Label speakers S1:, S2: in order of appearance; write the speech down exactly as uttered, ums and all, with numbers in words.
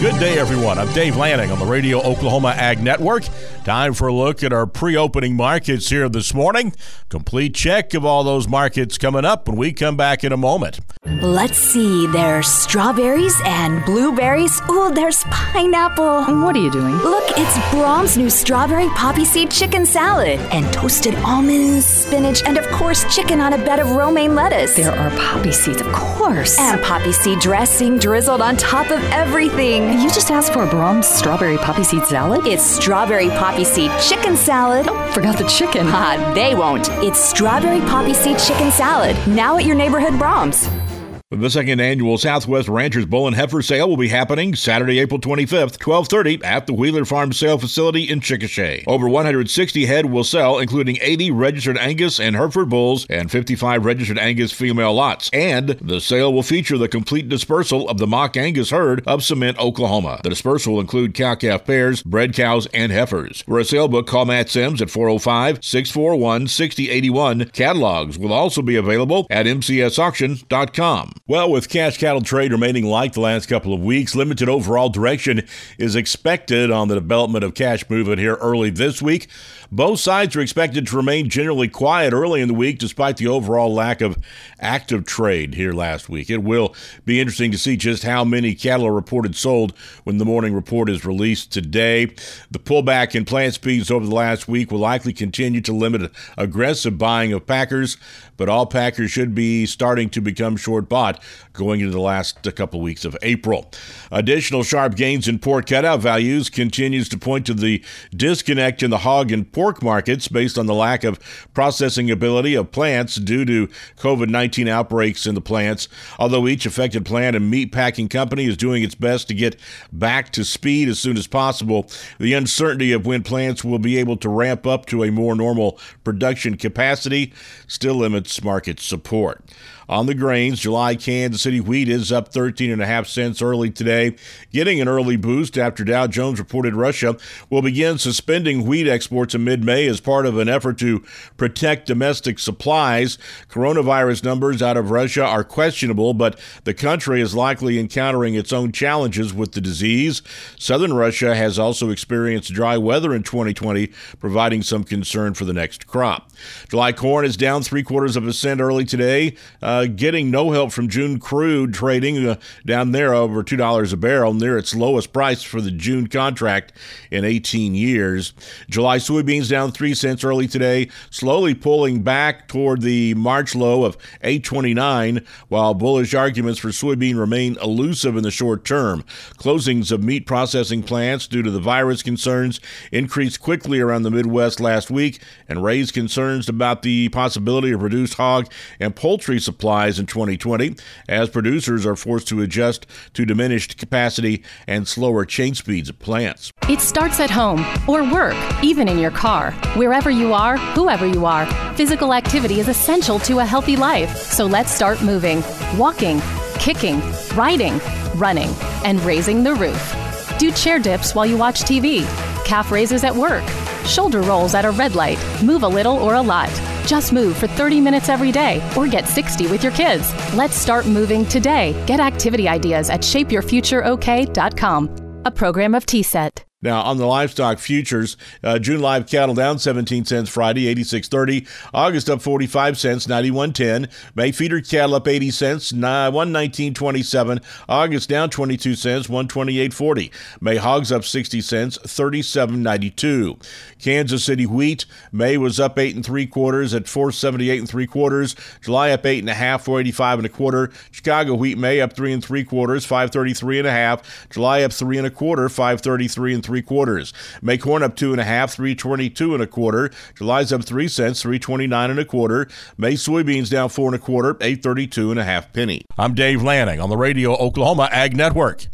S1: Good day, everyone. I'm Dave Lanning on the Radio Oklahoma Ag Network. Time for a look at our pre-opening markets here this morning. Complete check of all those markets coming up when we come back in a moment.
S2: Let's see. There's strawberries and blueberries. Ooh, there's pineapple.
S3: What are you doing?
S2: Look, it's Brahms' new strawberry poppy seed chicken salad. And toasted almonds, spinach, and of course chicken on a bed of romaine lettuce.
S3: There are poppy seeds, of course.
S2: And poppy seed dressing drizzled on top of everything.
S3: You just asked for a Brahms strawberry poppy seed salad?
S2: It's strawberry poppy seed chicken salad.
S3: Oh, forgot the chicken.
S2: Ah, they won't. It's strawberry poppy seed chicken salad. Now at your neighborhood Brahms.
S1: The second annual Southwest Ranchers Bull and Heifer Sale will be happening Saturday, April twenty-fifth, twelve thirty at the Wheeler Farm Sale Facility in Chickasha. Over one hundred sixty head will sell, including eighty registered Angus and Hereford bulls and fifty-five registered Angus female lots. And the sale will feature the complete dispersal of the mock Angus herd of Cement, Oklahoma. The dispersal will include cow-calf pairs, bred cows, and heifers. For a sale book, call Matt Sims at four oh five, six four one, six oh eight one. Catalogs will also be available at m c s auction dot com. Well, with cash cattle trade remaining like the last couple of weeks, limited overall direction is expected on the development of cash movement here early this week. Both sides are expected to remain generally quiet early in the week despite the overall lack of active trade here last week. It will be interesting to see just how many cattle are reported sold when the morning report is released today. The pullback in plant speeds over the last week will likely continue to limit aggressive buying of packers, but all packers should be starting to become short bought going into the last couple of weeks of April. Additional sharp gains in pork cutout values continues to point to the disconnect in the hog and pork markets based on the lack of processing ability of plants due to covid nineteen outbreaks in the plants. Although each affected plant and meat packing company is doing its best to get back to speed as soon as possible, the uncertainty of when plants will be able to ramp up to a more normal production capacity still limits market support. On the grains, July Kansas City wheat is up thirteen and a half cents early today, getting an early boost after Dow Jones reported Russia will begin suspending wheat exports in mid-May as part of an effort to protect domestic supplies. Coronavirus numbers out of Russia are questionable, but the country is likely encountering its own challenges with the disease. Southern Russia has also experienced dry weather in twenty twenty, providing some concern for the next crop. July corn is down three quarters of a cent early today. Uh, getting no help from June crude trading uh, down there over two dollars a barrel, near its lowest price for the June contract in eighteen years. July soybeans down three cents early today, slowly pulling back toward the March low of eight twenty-nine, while bullish arguments for soybean remain elusive in the short term. Closings of meat processing plants due to the virus concerns increased quickly around the Midwest last week and raised concerns about the possibility of reduced hog and poultry supplies in twenty twenty as producers are forced to adjust to diminished capacity and slower change speeds of plants.
S4: It starts at home or work, even in your car. Wherever you are, whoever you are, physical activity is essential to a healthy life. So let's start moving, walking, kicking, riding, running, and raising the roof. Do chair dips while you watch T V, calf raises at work, shoulder rolls at a red light, move a little or a lot. Just move for thirty minutes every day or get sixty with your kids. Let's start moving today. Get activity ideas at shape your future o k dot com, a program of T S E T.
S1: Now, on the livestock futures, uh, June live cattle down seventeen cents Friday, eighty-six thirty. August up forty-five cents, ninety-one ten. May feeder cattle up eighty cents, one nineteen twenty-seven. August down twenty-two cents, one twenty-eight forty. May hogs up sixty cents, thirty-seven ninety-two. Kansas City wheat, May was up eight and three quarters at four seventy-eight and three quarters. July up eight and a half, four eighty-five and a quarter. Chicago wheat May up three and three quarters, five thirty-three and a half. July up three and a quarter, five thirty-three and three quarters. May corn up two and a half, three twenty-two and a quarter. July's up three cents, three twenty-nine and a quarter. May soybeans down four and a quarter, eight thirty-two and a half penny. I'm Dave Lanning on the Radio Oklahoma Ag Network.